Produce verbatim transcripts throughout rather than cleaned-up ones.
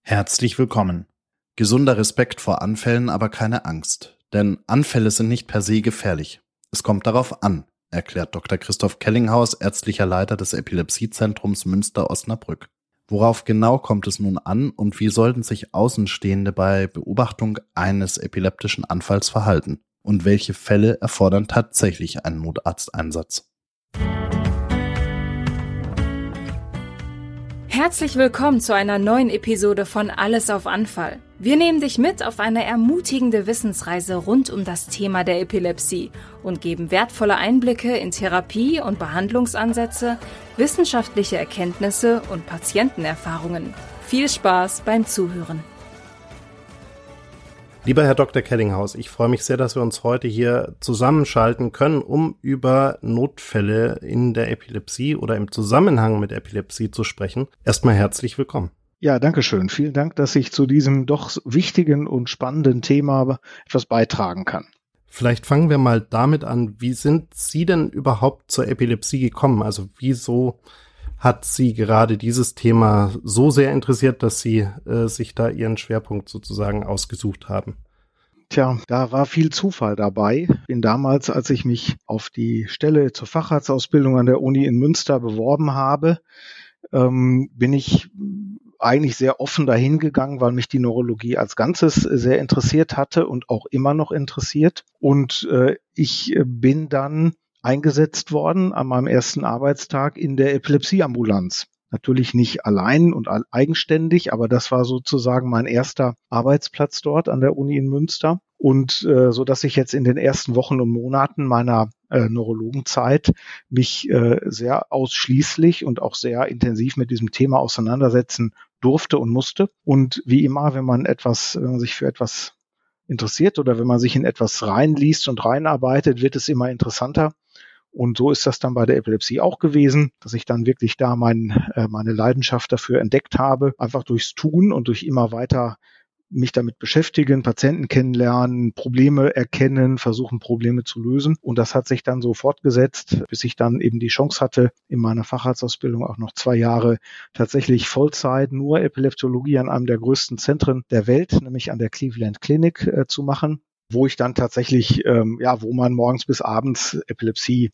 Herzlich willkommen. Gesunder Respekt vor Anfällen, aber keine Angst. Denn Anfälle sind nicht per se gefährlich. Es kommt darauf an, erklärt Doktor Christoph Kellinghaus, ärztlicher Leiter des Epilepsiezentrums Münster-Osnabrück. Worauf genau kommt es nun an und wie sollten sich Außenstehende bei Beobachtung eines epileptischen Anfalls verhalten? Und welche Fälle erfordern tatsächlich einen Notarzteinsatz? Herzlich willkommen zu einer neuen Episode von Alles auf Anfall. Wir nehmen dich mit auf eine ermutigende Wissensreise rund um das Thema der Epilepsie und geben wertvolle Einblicke in Therapie- und Behandlungsansätze, wissenschaftliche Erkenntnisse und Patientenerfahrungen. Viel Spaß beim Zuhören. Lieber Herr Doktor Kellinghaus, ich freue mich sehr, dass wir uns heute hier zusammenschalten können, um über Notfälle in der Epilepsie oder im Zusammenhang mit Epilepsie zu sprechen. Erstmal herzlich willkommen. Ja, danke schön. Vielen Dank, dass ich zu diesem doch wichtigen und spannenden Thema etwas beitragen kann. Vielleicht fangen wir mal damit an, wie sind Sie denn überhaupt zur Epilepsie gekommen? Also wieso hat Sie gerade dieses Thema so sehr interessiert, dass Sie äh, sich da Ihren Schwerpunkt sozusagen ausgesucht haben? Tja, da war viel Zufall dabei. Bin damals, als ich mich auf die Stelle zur Facharztausbildung an der Uni in Münster beworben habe, ähm, bin ich eigentlich sehr offen dahin gegangen, weil mich die Neurologie als Ganzes sehr interessiert hatte und auch immer noch interessiert. Und äh, ich bin dann eingesetzt worden an meinem ersten Arbeitstag in der Epilepsieambulanz. Natürlich nicht allein und eigenständig, aber das war sozusagen mein erster Arbeitsplatz dort an der Uni in Münster. Und äh, so dass ich jetzt in den ersten Wochen und Monaten meiner äh, Neurologenzeit mich äh, sehr ausschließlich und auch sehr intensiv mit diesem Thema auseinandersetzen durfte und musste. Und wie immer, wenn man etwas, wenn man sich für etwas interessiert oder wenn man sich in etwas reinliest und reinarbeitet, wird es immer interessanter. Und so ist das dann bei der Epilepsie auch gewesen, dass ich dann wirklich da mein, äh, meine Leidenschaft dafür entdeckt habe, einfach durchs Tun und durch immer weiter mich damit beschäftigen, Patienten kennenlernen, Probleme erkennen, versuchen Probleme zu lösen. Und das hat sich dann so fortgesetzt, bis ich dann eben die Chance hatte, in meiner Facharztausbildung auch noch zwei Jahre tatsächlich Vollzeit nur Epileptologie an einem der größten Zentren der Welt, nämlich an der Cleveland Clinic, äh, zu machen, wo ich dann tatsächlich, ähm, ja, wo man morgens bis abends Epilepsie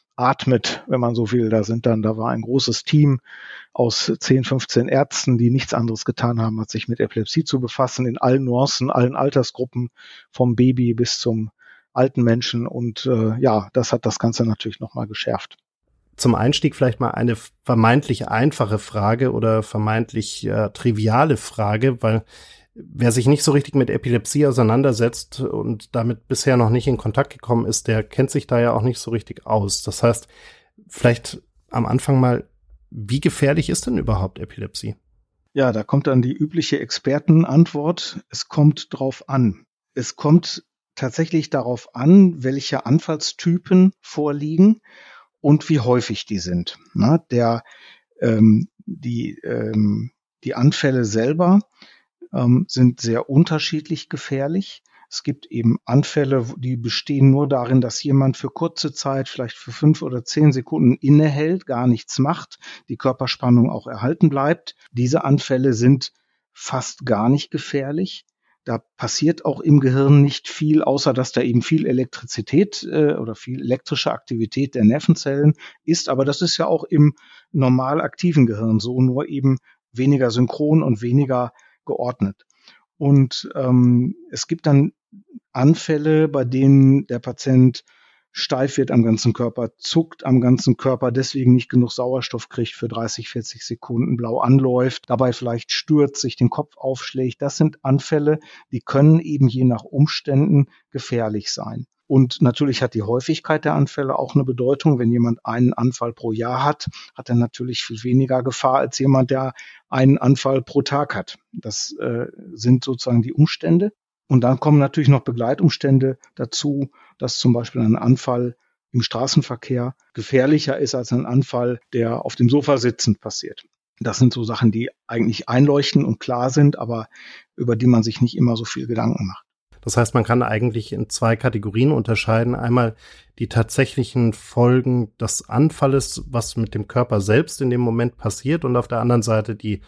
atmet, wenn man so will. Da sind dann, da war ein großes Team aus zehn, fünfzehn Ärzten, die nichts anderes getan haben, als sich mit Epilepsie zu befassen, in allen Nuancen, allen Altersgruppen, vom Baby bis zum alten Menschen. Und äh, ja, das hat das Ganze natürlich nochmal geschärft. Zum Einstieg vielleicht mal eine vermeintlich einfache Frage oder vermeintlich äh, triviale Frage, weil wer sich nicht so richtig mit Epilepsie auseinandersetzt und damit bisher noch nicht in Kontakt gekommen ist, der kennt sich da ja auch nicht so richtig aus. Das heißt, vielleicht am Anfang mal, wie gefährlich ist denn überhaupt Epilepsie? Ja, da kommt dann die übliche Expertenantwort. Es kommt drauf an. Es kommt tatsächlich darauf an, welche Anfallstypen vorliegen und wie häufig die sind. Na, der, ähm, die, ähm, die Anfälle selber ähm, sind sehr unterschiedlich gefährlich. Es gibt eben Anfälle, die bestehen nur darin, dass jemand für kurze Zeit, vielleicht für fünf oder zehn Sekunden innehält, gar nichts macht, die Körperspannung auch erhalten bleibt. Diese Anfälle sind fast gar nicht gefährlich. Da passiert auch im Gehirn nicht viel, außer dass da eben viel Elektrizität äh, oder viel elektrische Aktivität der Nervenzellen ist. Aber das ist ja auch im normal aktiven Gehirn so, nur eben weniger synchron und weniger geordnet. Und ähm, es gibt dann Anfälle, bei denen der Patient steif wird am ganzen Körper, zuckt am ganzen Körper, deswegen nicht genug Sauerstoff kriegt für dreißig, vierzig Sekunden, blau anläuft, dabei vielleicht stürzt, sich den Kopf aufschlägt. Das sind Anfälle, die können eben je nach Umständen gefährlich sein. Und natürlich hat die Häufigkeit der Anfälle auch eine Bedeutung. Wenn jemand einen Anfall pro Jahr hat, hat er natürlich viel weniger Gefahr als jemand, der einen Anfall pro Tag hat. Das äh, sind sozusagen die Umstände. Und dann kommen natürlich noch Begleitumstände dazu, dass zum Beispiel ein Anfall im Straßenverkehr gefährlicher ist als ein Anfall, der auf dem Sofa sitzend passiert. Das sind so Sachen, die eigentlich einleuchten und klar sind, aber über die man sich nicht immer so viel Gedanken macht. Das heißt, man kann eigentlich in zwei Kategorien unterscheiden. Einmal die tatsächlichen Folgen des Anfalles, was mit dem Körper selbst in dem Moment passiert, und auf der anderen Seite die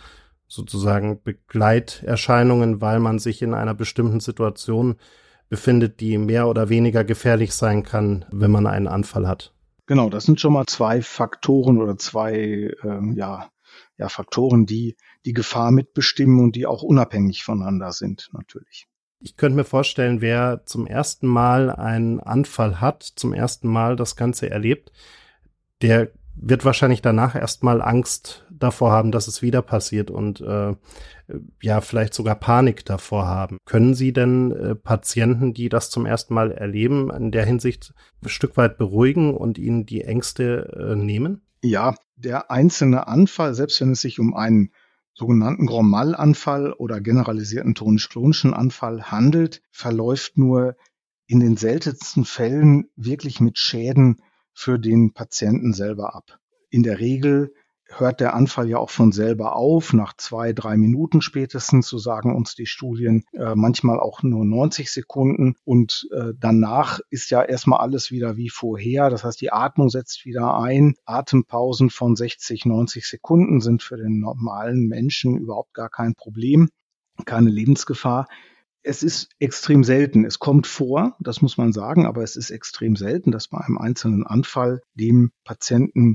sozusagen Begleiterscheinungen, weil man sich in einer bestimmten Situation befindet, die mehr oder weniger gefährlich sein kann, wenn man einen Anfall hat. Genau, das sind schon mal zwei Faktoren oder zwei ähm, ja, ja, Faktoren, die die Gefahr mitbestimmen und die auch unabhängig voneinander sind, natürlich. Ich könnte mir vorstellen, wer zum ersten Mal einen Anfall hat, zum ersten Mal das Ganze erlebt, der wird wahrscheinlich danach erstmal Angst davor haben, dass es wieder passiert und äh, ja, vielleicht sogar Panik davor haben. Können Sie denn äh, Patienten, die das zum ersten Mal erleben, in der Hinsicht ein Stück weit beruhigen und ihnen die Ängste äh, nehmen? Ja, der einzelne Anfall, selbst wenn es sich um einen sogenannten Grand Mal-Anfall oder generalisierten tonisch-klonischen Anfall handelt, verläuft nur in den seltensten Fällen wirklich mit Schäden für den Patienten selber ab. In der Regel hört der Anfall ja auch von selber auf, nach zwei, drei Minuten spätestens, so sagen uns die Studien, äh, manchmal auch nur neunzig Sekunden. Und äh, danach ist ja erstmal alles wieder wie vorher. Das heißt, die Atmung setzt wieder ein. Atempausen von sechzig, neunzig Sekunden sind für den normalen Menschen überhaupt gar kein Problem, keine Lebensgefahr. Es ist extrem selten. Es kommt vor, das muss man sagen, aber es ist extrem selten, dass bei einem einzelnen Anfall dem Patienten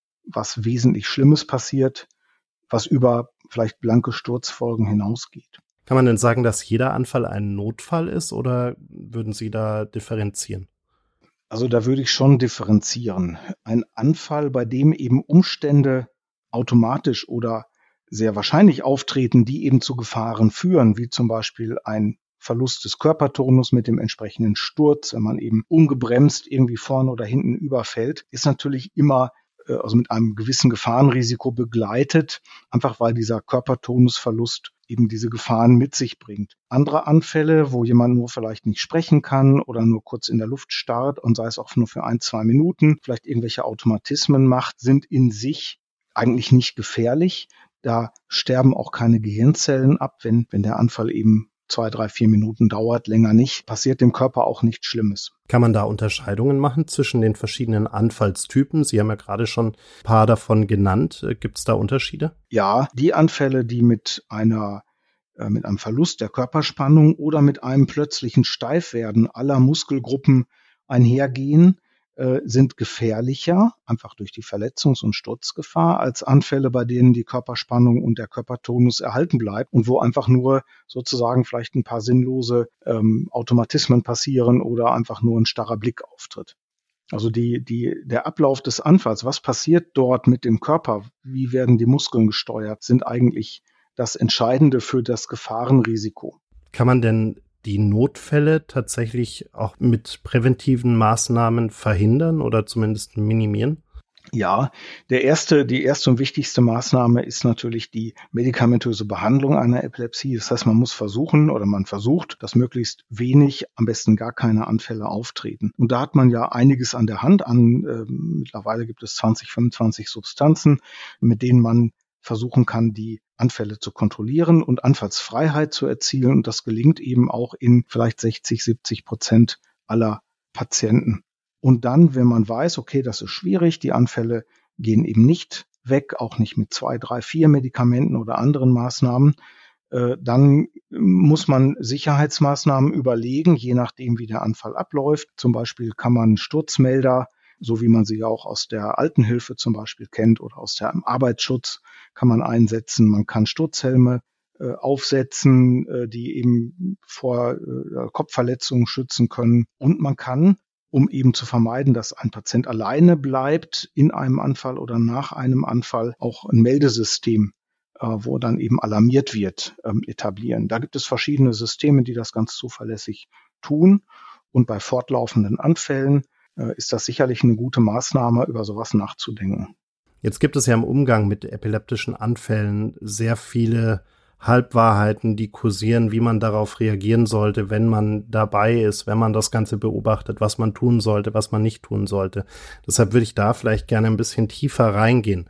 was wesentlich Schlimmes passiert, was über vielleicht blanke Sturzfolgen hinausgeht. Kann man denn sagen, dass jeder Anfall ein Notfall ist oder würden Sie da differenzieren? Also da würde ich schon differenzieren. Ein Anfall, bei dem eben Umstände automatisch oder sehr wahrscheinlich auftreten, die eben zu Gefahren führen, wie zum Beispiel ein Verlust des Körpertonus mit dem entsprechenden Sturz, wenn man eben ungebremst irgendwie vorne oder hinten überfällt, ist natürlich immer äh, also mit einem gewissen Gefahrenrisiko begleitet, einfach weil dieser Körpertonusverlust eben diese Gefahren mit sich bringt. Andere Anfälle, wo jemand nur vielleicht nicht sprechen kann oder nur kurz in der Luft starrt und sei es auch nur für ein, zwei Minuten, vielleicht irgendwelche Automatismen macht, sind in sich eigentlich nicht gefährlich. Da sterben auch keine Gehirnzellen ab, wenn, wenn der Anfall eben zwei, drei, vier Minuten dauert, länger nicht, passiert dem Körper auch nichts Schlimmes. Kann man da Unterscheidungen machen zwischen den verschiedenen Anfallstypen? Sie haben ja gerade schon ein paar davon genannt. Gibt es da Unterschiede? Ja, die Anfälle, die mit einer äh, mit einem Verlust der Körperspannung oder mit einem plötzlichen Steifwerden aller Muskelgruppen einhergehen, sind gefährlicher, einfach durch die Verletzungs- und Sturzgefahr, als Anfälle, bei denen die Körperspannung und der Körpertonus erhalten bleibt und wo einfach nur sozusagen vielleicht ein paar sinnlose ähm, Automatismen passieren oder einfach nur ein starrer Blick auftritt. Also die, die, der Ablauf des Anfalls, was passiert dort mit dem Körper, wie werden die Muskeln gesteuert, sind eigentlich das Entscheidende für das Gefahrenrisiko. Kann man denn die Notfälle tatsächlich auch mit präventiven Maßnahmen verhindern oder zumindest minimieren? Ja, der erste, die erste und wichtigste Maßnahme ist natürlich die medikamentöse Behandlung einer Epilepsie. Das heißt, man muss versuchen oder man versucht, dass möglichst wenig, am besten gar keine Anfälle auftreten. Und da hat man ja einiges an der Hand. An äh, mittlerweile gibt es zwanzig, fünfundzwanzig Substanzen, mit denen man versuchen kann, die Anfälle zu kontrollieren und Anfallsfreiheit zu erzielen. Und das gelingt eben auch in vielleicht sechzig, siebzig Prozent aller Patienten. Und dann, wenn man weiß, okay, das ist schwierig, die Anfälle gehen eben nicht weg, auch nicht mit zwei, drei, vier Medikamenten oder anderen Maßnahmen, äh, dann muss man Sicherheitsmaßnahmen überlegen, je nachdem, wie der Anfall abläuft. Zum Beispiel kann man Sturzmelder, so wie man sie ja auch aus der Altenhilfe zum Beispiel kennt oder aus dem Arbeitsschutz, kann man einsetzen. Man kann Sturzhelme äh, aufsetzen, äh, die eben vor äh, Kopfverletzungen schützen können. Und man kann, um eben zu vermeiden, dass ein Patient alleine bleibt in einem Anfall oder nach einem Anfall, auch ein Meldesystem, äh, wo dann eben alarmiert wird, ähm, etablieren. Da gibt es verschiedene Systeme, die das ganz zuverlässig tun. Und bei fortlaufenden Anfällen ist das sicherlich eine gute Maßnahme, über sowas nachzudenken. Jetzt gibt es ja im Umgang mit epileptischen Anfällen sehr viele Halbwahrheiten, die kursieren, wie man darauf reagieren sollte, wenn man dabei ist, wenn man das Ganze beobachtet, was man tun sollte, was man nicht tun sollte. Deshalb würde ich da vielleicht gerne ein bisschen tiefer reingehen.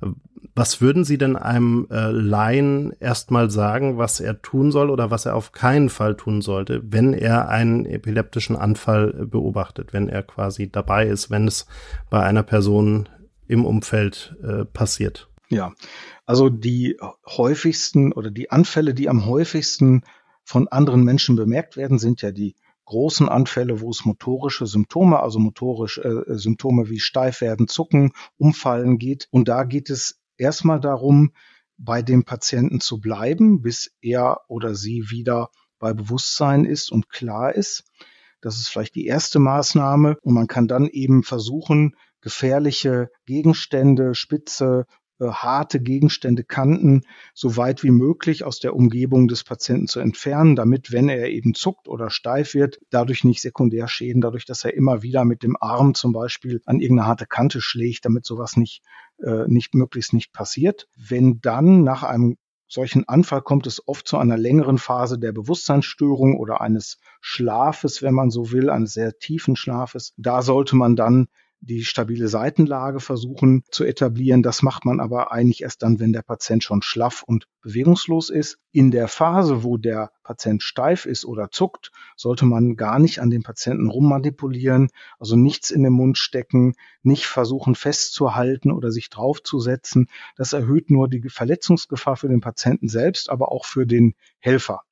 Was würden Sie denn einem äh, Laien erstmal sagen, was er tun soll oder was er auf keinen Fall tun sollte, wenn er einen epileptischen Anfall äh, beobachtet, wenn er quasi dabei ist, wenn es bei einer Person im Umfeld äh, passiert? Ja, Also die häufigsten oder die Anfälle, die am häufigsten von anderen Menschen bemerkt werden, sind ja die großen Anfälle, wo es motorische Symptome, also motorische äh, Symptome wie Steifwerden, Zucken, Umfallen geht. Und da geht es erstmal darum, bei dem Patienten zu bleiben, bis er oder sie wieder bei Bewusstsein ist und klar ist. Das ist vielleicht die erste Maßnahme. Und man kann dann eben versuchen, gefährliche Gegenstände, spitze, harte Gegenstände, Kanten so weit wie möglich aus der Umgebung des Patienten zu entfernen, damit, wenn er eben zuckt oder steif wird, dadurch nicht Sekundärschäden, dadurch, dass er immer wieder mit dem Arm zum Beispiel an irgendeine harte Kante schlägt, damit sowas nicht, äh, nicht möglichst nicht passiert. Wenn dann nach einem solchen Anfall kommt es oft zu einer längeren Phase der Bewusstseinsstörung oder eines Schlafes, wenn man so will, eines sehr tiefen Schlafes. Da sollte man dann die stabile Seitenlage versuchen zu etablieren. Das macht man aber eigentlich erst dann, wenn der Patient schon schlaff und bewegungslos ist. In der Phase, wo der Patient steif ist oder zuckt, sollte man gar nicht an dem Patienten rummanipulieren, also nichts in den Mund stecken, nicht versuchen festzuhalten oder sich draufzusetzen. Das erhöht nur die Verletzungsgefahr für den Patienten selbst, aber auch für den Helfer.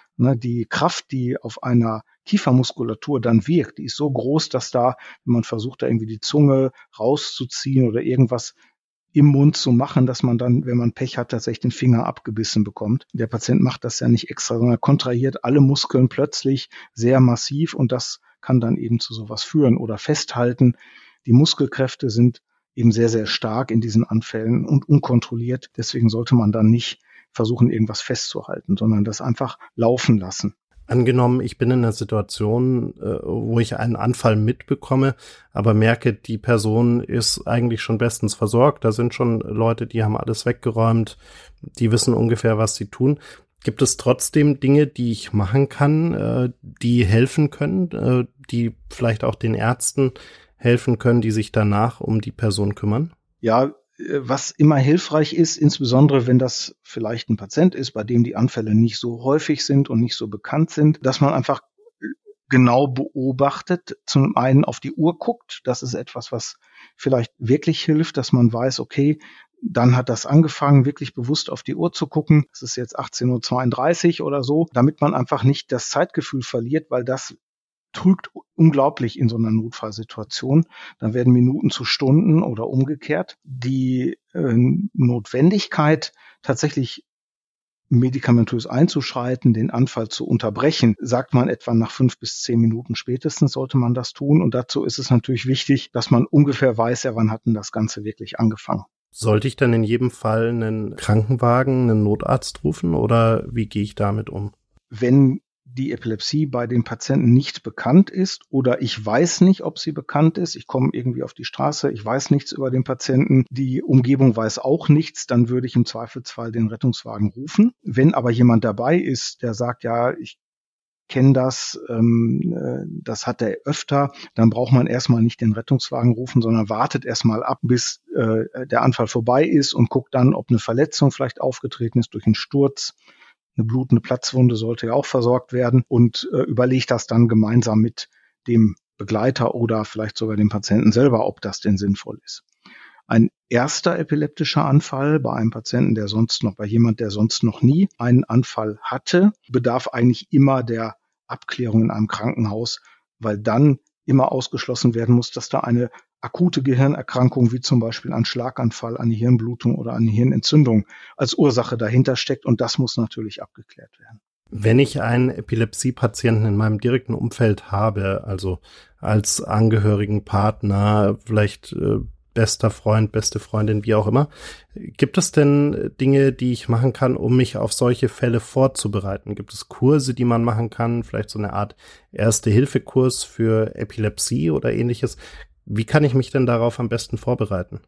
Die Kraft, die auf einer Kiefermuskulatur dann wirkt, die ist so groß, dass da, wenn man versucht, da irgendwie die Zunge rauszuziehen oder irgendwas im Mund zu machen, dass man dann, wenn man Pech hat, tatsächlich den Finger abgebissen bekommt. Der Patient macht das ja nicht extra, sondern kontrahiert alle Muskeln plötzlich sehr massiv und das kann dann eben zu sowas führen oder festhalten. Die Muskelkräfte sind eben sehr, sehr stark in diesen Anfällen und unkontrolliert. Deswegen sollte man dann nicht versuchen, irgendwas festzuhalten, sondern das einfach laufen lassen. Angenommen, ich bin in einer Situation, wo ich einen Anfall mitbekomme, aber merke, die Person ist eigentlich schon bestens versorgt. Da sind schon Leute, die haben alles weggeräumt, die wissen ungefähr, was sie tun. Gibt es trotzdem Dinge, die ich machen kann, die helfen können, die vielleicht auch den Ärzten helfen können, die sich danach um die Person kümmern? Ja, was immer hilfreich ist, insbesondere wenn das vielleicht ein Patient ist, bei dem die Anfälle nicht so häufig sind und nicht so bekannt sind, dass man einfach genau beobachtet, zum einen auf die Uhr guckt. Das ist etwas, was vielleicht wirklich hilft, dass man weiß, okay, dann hat das angefangen, wirklich bewusst auf die Uhr zu gucken. Es ist jetzt achtzehn Uhr zweiunddreißig oder so, damit man einfach nicht das Zeitgefühl verliert, weil das trügt unglaublich in so einer Notfallsituation. Dann werden Minuten zu Stunden oder umgekehrt. Die äh, Notwendigkeit, tatsächlich medikamentös einzuschreiten, den Anfall zu unterbrechen, sagt man etwa nach fünf bis zehn Minuten spätestens sollte man das tun. Und dazu ist es natürlich wichtig, dass man ungefähr weiß, ja, wann hat denn das Ganze wirklich angefangen. Sollte ich dann in jedem Fall einen Krankenwagen, einen Notarzt rufen oder wie gehe ich damit um? Wenn die Epilepsie bei dem Patienten nicht bekannt ist oder ich weiß nicht, ob sie bekannt ist, ich komme irgendwie auf die Straße, ich weiß nichts über den Patienten, die Umgebung weiß auch nichts, dann würde ich im Zweifelsfall den Rettungswagen rufen. Wenn aber jemand dabei ist, der sagt, ja, ich kenne das, ähm, das hat er öfter, dann braucht man erstmal nicht den Rettungswagen rufen, sondern wartet erstmal ab, bis äh, der Anfall vorbei ist und guckt dann, ob eine Verletzung vielleicht aufgetreten ist durch einen Sturz. Eine blutende Platzwunde sollte ja auch versorgt werden und äh, überlegt das dann gemeinsam mit dem Begleiter oder vielleicht sogar dem Patienten selber, ob das denn sinnvoll ist. Ein erster epileptischer Anfall bei einem Patienten, der sonst noch, bei jemand, der sonst noch nie einen Anfall hatte, bedarf eigentlich immer der Abklärung in einem Krankenhaus, weil dann immer ausgeschlossen werden muss, dass da eine akute Gehirnerkrankung wie zum Beispiel ein Schlaganfall, eine Hirnblutung oder eine Hirnentzündung als Ursache dahinter steckt und das muss natürlich abgeklärt werden. Wenn ich einen Epilepsie-Patienten in meinem direkten Umfeld habe, also als angehörigen Partner, vielleicht äh, bester Freund, beste Freundin, wie auch immer, gibt es denn Dinge, die ich machen kann, um mich auf solche Fälle vorzubereiten? Gibt es Kurse, die man machen kann, vielleicht so eine Art Erste-Hilfe-Kurs für Epilepsie oder ähnliches? Wie kann ich mich denn darauf am besten vorbereiten?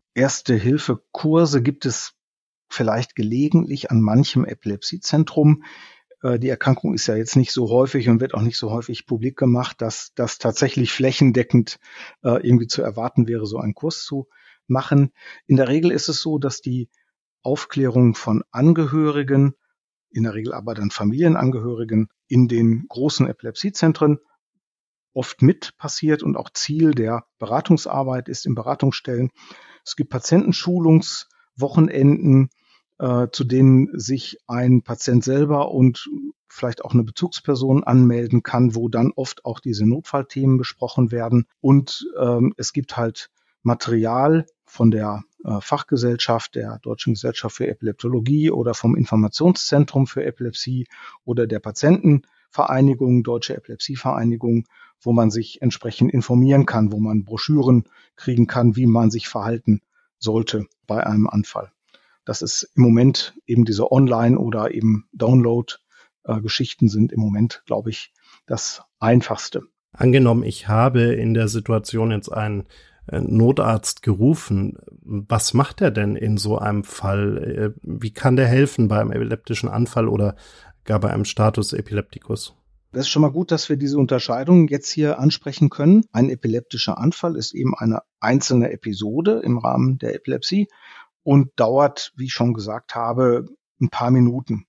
Erste-Hilfe-Kurse gibt es vielleicht gelegentlich an manchem Epilepsiezentrum. Die Erkrankung ist ja jetzt nicht so häufig und wird auch nicht so häufig publik gemacht, dass das tatsächlich flächendeckend irgendwie zu erwarten wäre, so einen Kurs zu machen. In der Regel ist es so, dass die Aufklärung von Angehörigen, in der Regel aber dann Familienangehörigen, in den großen Epilepsiezentren oft mit passiert und auch Ziel der Beratungsarbeit ist in Beratungsstellen. Es gibt Patientenschulungswochenenden, äh, zu denen sich ein Patient selber und vielleicht auch eine Bezugsperson anmelden kann, wo dann oft auch diese Notfallthemen besprochen werden. Und ähm, es gibt halt Material von der äh, Fachgesellschaft, der Deutschen Gesellschaft für Epileptologie oder vom Informationszentrum für Epilepsie oder der Patientenvereinigung, Deutsche Epilepsievereinigung, wo man sich entsprechend informieren kann, wo man Broschüren kriegen kann, wie man sich verhalten sollte bei einem Anfall. Das ist im Moment eben diese Online- oder eben Download-Geschichten sind im Moment, glaube ich, das Einfachste. Angenommen, ich habe in der Situation jetzt einen Notarzt gerufen. Was macht er denn in so einem Fall? Wie kann der helfen bei einem epileptischen Anfall oder gar bei einem Status Epilepticus? Das ist schon mal gut, dass wir diese Unterscheidung jetzt hier ansprechen können. Ein epileptischer Anfall ist eben eine einzelne Episode im Rahmen der Epilepsie und dauert, wie ich schon gesagt habe, ein paar Minuten.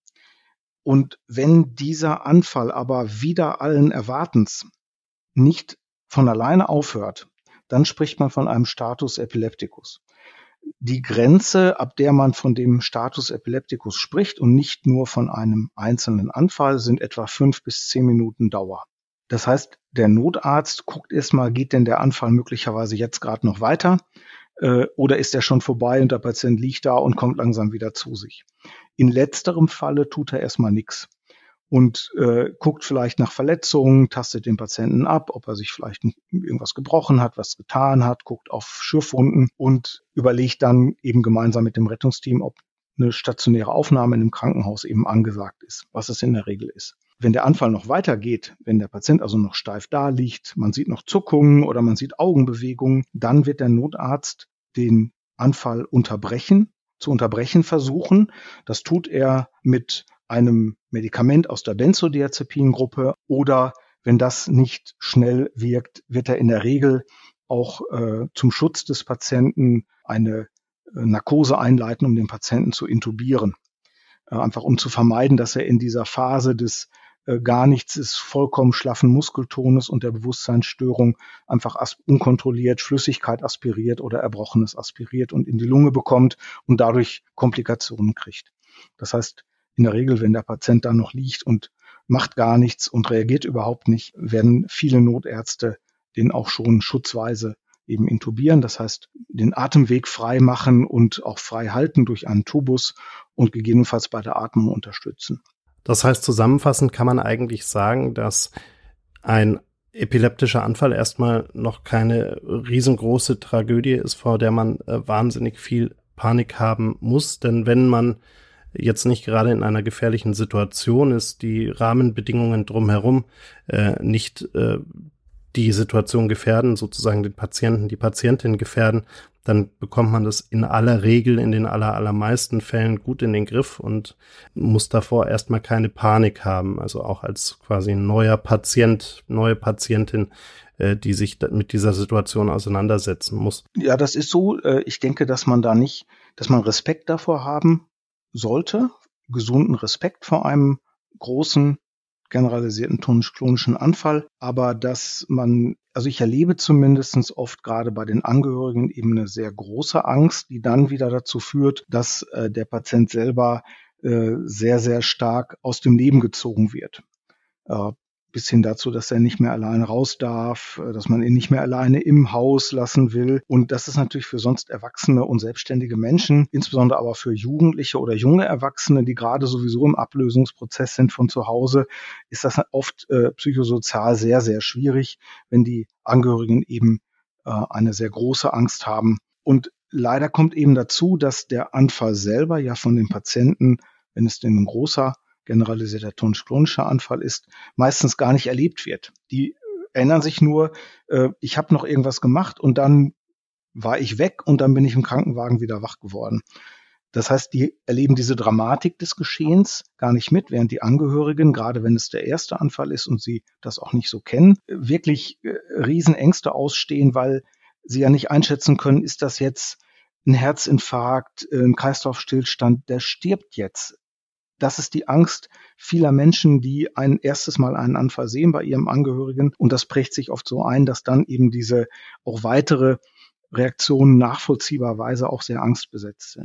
Und wenn dieser Anfall aber wider allen Erwartens nicht von alleine aufhört, dann spricht man von einem Status Epilepticus. Die Grenze, ab der man von dem Status Epilepticus spricht und nicht nur von einem einzelnen Anfall, sind etwa fünf bis zehn Minuten Dauer. Das heißt, der Notarzt guckt erstmal, geht denn der Anfall möglicherweise jetzt gerade noch weiter äh, oder ist er schon vorbei und der Patient liegt da und kommt langsam wieder zu sich. In letzterem Falle tut er erstmal nichts und äh, guckt vielleicht nach Verletzungen, tastet den Patienten ab, ob er sich vielleicht irgendwas gebrochen hat, was getan hat, guckt auf Schürfwunden und überlegt dann eben gemeinsam mit dem Rettungsteam, ob eine stationäre Aufnahme in einem Krankenhaus eben angesagt ist, was es in der Regel ist. Wenn der Anfall noch weitergeht, wenn der Patient also noch steif da liegt, man sieht noch Zuckungen oder man sieht Augenbewegungen, dann wird der Notarzt den Anfall unterbrechen, zu unterbrechen versuchen. Das tut er mit einem Medikament aus der Benzodiazepingruppe oder wenn das nicht schnell wirkt, wird er in der Regel auch äh, zum Schutz des Patienten eine äh, Narkose einleiten, um den Patienten zu intubieren. Äh, einfach um zu vermeiden, dass er in dieser Phase des äh, gar nichts ist, vollkommen schlaffen Muskeltones und der Bewusstseinsstörung einfach as- unkontrolliert Flüssigkeit aspiriert oder Erbrochenes aspiriert und in die Lunge bekommt und dadurch Komplikationen kriegt. Das heißt, in der Regel, wenn der Patient da noch liegt und macht gar nichts und reagiert überhaupt nicht, werden viele Notärzte den auch schon schutzweise eben intubieren. Das heißt, den Atemweg frei machen und auch frei halten durch einen Tubus und gegebenenfalls bei der Atmung unterstützen. Das heißt, zusammenfassend kann man eigentlich sagen, dass ein epileptischer Anfall erstmal noch keine riesengroße Tragödie ist, vor der man äh, wahnsinnig viel Panik haben muss. Denn wenn man jetzt nicht gerade in einer gefährlichen Situation ist, die Rahmenbedingungen drumherum äh, nicht äh, die Situation gefährden, sozusagen den Patienten, die Patientin gefährden, dann bekommt man das in aller Regel, in den aller, allermeisten Fällen gut in den Griff und muss davor erstmal keine Panik haben. Also auch als quasi neuer Patient, neue Patientin, äh, die sich mit dieser Situation auseinandersetzen muss. Ja, das ist so. Ich denke, dass man da nicht, dass man Respekt davor haben sollte, gesunden Respekt vor einem großen, generalisierten tonisch-klonischen Anfall, aber dass man, also ich erlebe zumindest oft gerade bei den Angehörigen eben eine sehr große Angst, die dann wieder dazu führt, dass äh, der Patient selber äh, sehr, sehr stark aus dem Leben gezogen wird. Äh, bis hin dazu, dass er nicht mehr alleine raus darf, dass man ihn nicht mehr alleine im Haus lassen will. Und das ist natürlich für sonst erwachsene und selbstständige Menschen, insbesondere aber für Jugendliche oder junge Erwachsene, die gerade sowieso im Ablösungsprozess sind von zu Hause, ist das oft äh, psychosozial sehr, sehr schwierig, wenn die Angehörigen eben äh, eine sehr große Angst haben. Und leider kommt eben dazu, dass der Anfall selber ja von den Patienten, wenn es denn ein großer generalisierter tonisch-klonischer Anfall ist, meistens gar nicht erlebt wird. Die erinnern sich nur, äh, ich habe noch irgendwas gemacht und dann war ich weg und dann bin ich im Krankenwagen wieder wach geworden. Das heißt, die erleben diese Dramatik des Geschehens gar nicht mit, während die Angehörigen, gerade wenn es der erste Anfall ist und sie das auch nicht so kennen, wirklich äh, Riesenängste ausstehen, weil sie ja nicht einschätzen können, ist das jetzt ein Herzinfarkt, ein Kreislaufstillstand, der stirbt jetzt. Das ist die Angst vieler Menschen, die ein erstes Mal einen Anfall sehen bei ihrem Angehörigen. Und das prägt sich oft so ein, dass dann eben diese auch weitere Reaktionen nachvollziehbarweise auch sehr angstbesetzt sind.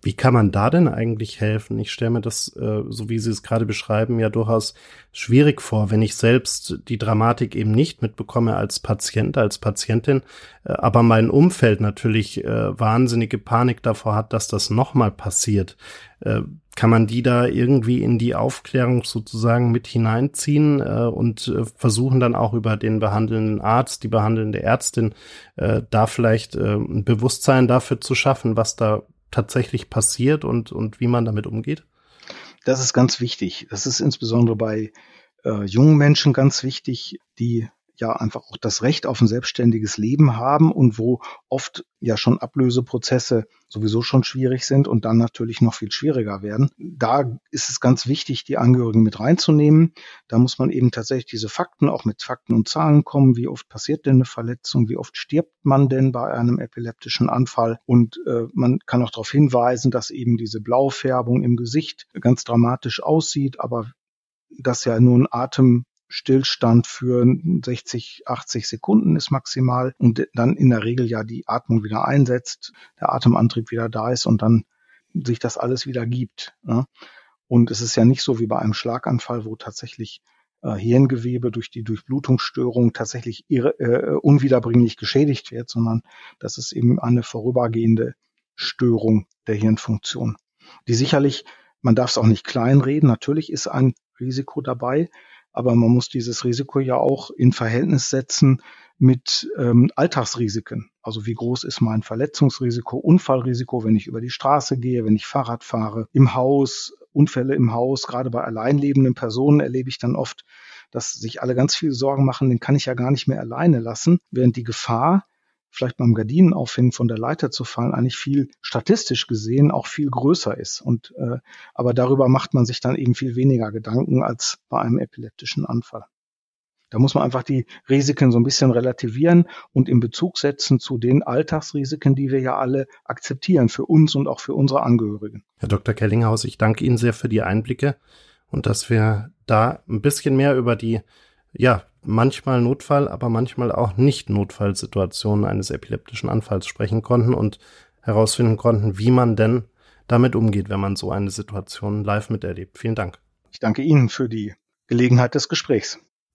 Wie kann man da denn eigentlich helfen? Ich stelle mir das, äh, so wie Sie es gerade beschreiben, ja durchaus schwierig vor, wenn ich selbst die Dramatik eben nicht mitbekomme als Patient, als Patientin, äh, aber mein Umfeld natürlich äh, wahnsinnige Panik davor hat, dass das nochmal passiert. Äh, kann man die da irgendwie in die Aufklärung sozusagen mit hineinziehen äh, und äh, versuchen dann auch über den behandelnden Arzt, die behandelnde Ärztin, äh, da vielleicht äh, ein Bewusstsein dafür zu schaffen, was da tatsächlich passiert und, und wie man damit umgeht? Das ist ganz wichtig. Das ist insbesondere bei äh, jungen Menschen ganz wichtig, die ja einfach auch das Recht auf ein selbstständiges Leben haben und wo oft ja schon Ablöseprozesse sowieso schon schwierig sind und dann natürlich noch viel schwieriger werden. Da ist es ganz wichtig, die Angehörigen mit reinzunehmen. Da muss man eben tatsächlich diese Fakten, auch mit Fakten und Zahlen kommen. Wie oft passiert denn eine Verletzung? Wie oft stirbt man denn bei einem epileptischen Anfall? Und äh, man kann auch darauf hinweisen, dass eben diese Blaufärbung im Gesicht ganz dramatisch aussieht, aber das ja nur ein Atem Stillstand für sechzig, achtzig Sekunden ist maximal und dann in der Regel ja die Atmung wieder einsetzt, der Atemantrieb wieder da ist und dann sich das alles wieder gibt. Ja. Und es ist ja nicht so wie bei einem Schlaganfall, wo tatsächlich äh, Hirngewebe durch die Durchblutungsstörung tatsächlich irre, äh, unwiederbringlich geschädigt wird, sondern das ist eben eine vorübergehende Störung der Hirnfunktion, die sicherlich, man darf es auch nicht kleinreden, natürlich ist ein Risiko dabei, aber man muss dieses Risiko ja auch in Verhältnis setzen mit ähm, Alltagsrisiken. Also wie groß ist mein Verletzungsrisiko, Unfallrisiko, wenn ich über die Straße gehe, wenn ich Fahrrad fahre, im Haus, Unfälle im Haus. Gerade bei alleinlebenden Personen erlebe ich dann oft, dass sich alle ganz viel Sorgen machen, den kann ich ja gar nicht mehr alleine lassen, während die Gefahr, vielleicht beim Gardinenaufhängen von der Leiter zu fallen, eigentlich viel statistisch gesehen auch viel größer ist. Und äh, aber darüber macht man sich dann eben viel weniger Gedanken als bei einem epileptischen Anfall. Da muss man einfach die Risiken so ein bisschen relativieren und in Bezug setzen zu den Alltagsrisiken, die wir ja alle akzeptieren, für uns und auch für unsere Angehörigen. Herr Doktor Kellinghaus, ich danke Ihnen sehr für die Einblicke und dass wir da ein bisschen mehr über die, ja, manchmal Notfall, aber manchmal auch nicht Notfallsituationen eines epileptischen Anfalls sprechen konnten und herausfinden konnten, wie man denn damit umgeht, wenn man so eine Situation live miterlebt. Vielen Dank. Ich danke Ihnen für die Gelegenheit des Gesprächs.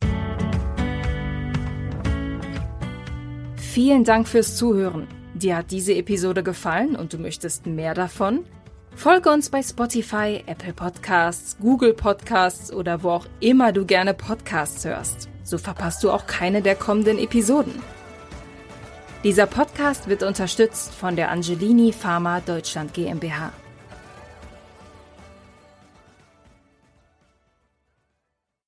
Vielen Dank fürs Zuhören. Dir hat diese Episode gefallen und du möchtest mehr davon? Folge uns bei Spotify, Apple Podcasts, Google Podcasts oder wo auch immer du gerne Podcasts hörst. So verpasst du auch keine der kommenden Episoden. Dieser Podcast wird unterstützt von der Angelini Pharma Deutschland GmbH.